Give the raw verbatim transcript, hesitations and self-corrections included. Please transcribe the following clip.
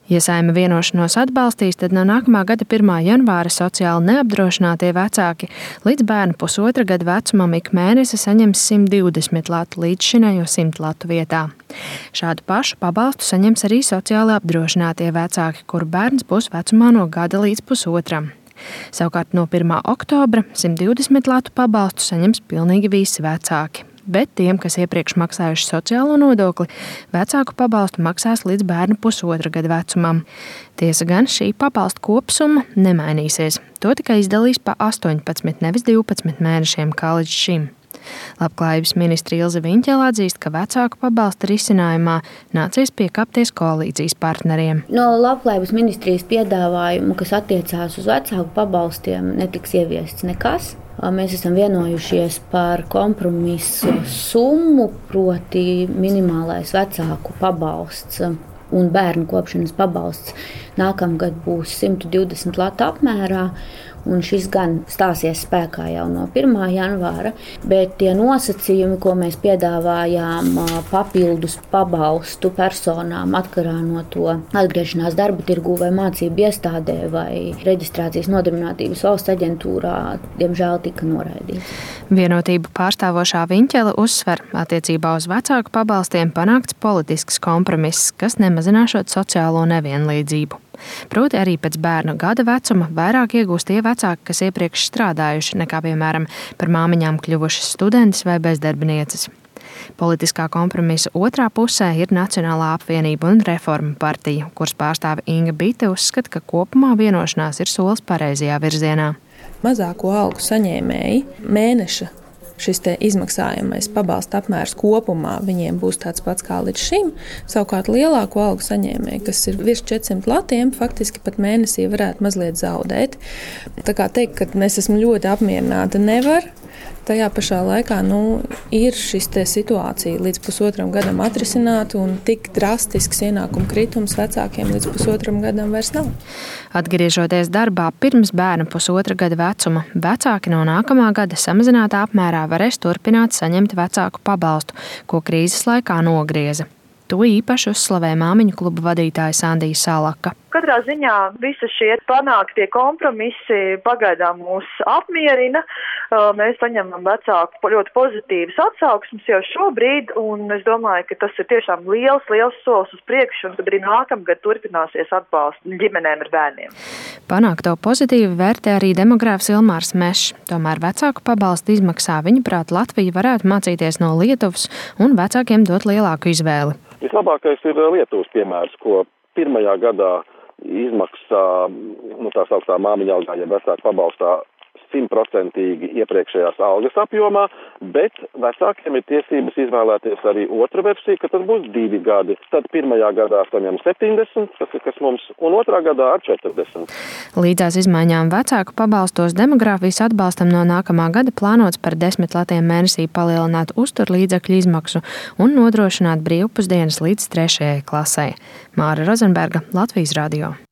Ja Saeima vienošanos atbalstīs, tad no nākamā gada pirmā janvāra sociāli neapdrošinātie vecāki līdz bērna pusotra gada vecumam ik mēnesi saņems simt divdesmit latu līdzšinējo simt latu vietā. Šādu pašu pabalstu saņems arī sociāli apdrošinātie vecāki, kuru bērns būs vecumā no gada līdz pusotram. Savukārt no pirmā oktobra simt divdesmit latu pabalstu saņems pilnīgi visi vecāki. Bet tiem, kas iepriekš maksājuši sociālo nodokli, vecāku pabalstu maksās līdz bērna pusotra gada vecumam. Tiesa gan šī pabalstu kopsumma nemainīsies. To tikai izdalīs pa astoņpadsmit, nevis divpadsmit mēnešiem kā līdz šim. Labklājības ministre Ilze Viņķele atzīst, ka vecāku pabalsta risinājumā nācies piekāpties koalīcijas partneriem. No Labklājības ministrijas piedāvājumu, kas attiecās uz vecāku pabalstiem, netiks ieviests nekas. Mēs esam vienojušies par kompromisu summu, proti minimālais vecāku pabalsts un bērnu kopšanas pabalsts nākamgad būs simt divdesmit latu apmērā, un šis gan stāsies spēkā jau no pirmā janvāra, bet tie nosacījumi, ko mēs piedāvājām papildus pabalstu personām atkarā no to atgriešanās darba tirgū vai mācību iestādē vai reģistrācijas nodarbinātības valsts aģentūrā, diemžēl tika noraidīts. Vienotību pārstāvošā Viņķele uzsver, attiecībā uz vecāku pabalstiem panākts politisks kompromiss, kas nemazināšot sociālo nevienlīdzību. Proti arī pēc bērnu gada vecuma vairāk iegūst tie vecāki, kas iepriekš strādājuši, nekā, piemēram, par māmiņām kļuvušas studentis vai bezdarbinieces. Politiskā kompromisa otrā pusē ir Nacionālā apvienība un Reforma partija, kuras pārstāve Inga Bite uzskata, ka kopumā vienošanās ir solis pareizajā virzienā. Mazāko algu saņēmēji mēneša šis te izmaksājamais pabalsta apmērs kopumā viņiem būs tāds pats kā līdz šim. Savukārt lielāko algu saņēmēji, kas ir virs četrsimt latiem, faktiski pat mēnesī varētu mazliet zaudēt. Tā kā teikt, ka es esmu ļoti apmierināta, nevar. Tajā pašā laikā nu, ir šis te situācija līdz pusotram gadam atrisināta un tik drastisks ienākumu kritums vecākiem līdz pusotram gadam vairs nav. Atgriežoties darbā pirms bērna pusotra gada vecuma, vecāki no nākamā gada samazinātā apmērā varēs turpināt saņemt vecāku pabalstu, ko krīzes laikā nogrieza. To īpaši uzslavē māmiņu kluba vadītāja Sandija Salaka. Katrā ziņā visi šie panāktie kompromisi pagaidām mūs apmierina. Mēs saņemam vecāku ļoti pozitīvas atsauksmes jau šobrīd, un es domāju, ka tas ir tiešām liels, liels solis uz priekšu, un kad arī nākamgad turpināsies atbalsts ģimenēm ar bērniem. Panākto pozitīvi vērtē arī demogrāfs Ilmārs Mešs. Tomēr vecāku pabalstu izmaksā viņuprāt Latvija varētu mācīties no Lietuvas un vecākiem dot lielāku izvēli. Vislabākais ir Lietuvas piemērs, ko pirmajā gadā izmaksā, nu tā sauktā māmiņa algā, ja vecāku pabalstā simtprocentīgi iepriekšējās algas apjomā, bet vecākiem ir tiesības izvēlēties arī otru versiju, ka tas būs divi gadi. Tad pirmajā gadā saņem septiņdesmit, tas ir kas mums, un otrā gadā ar četrdesmit. Līdzās izmaiņām vecāku pabalstos demogrāfijas atbalstam no nākamā gada plānots par desmit latiem mēnesī palielināt uzturlīdzekļu izmaksu un nodrošināt brīvpusdienas līdz trešajai klasei. Māra Rozenberga, Latvijas radio.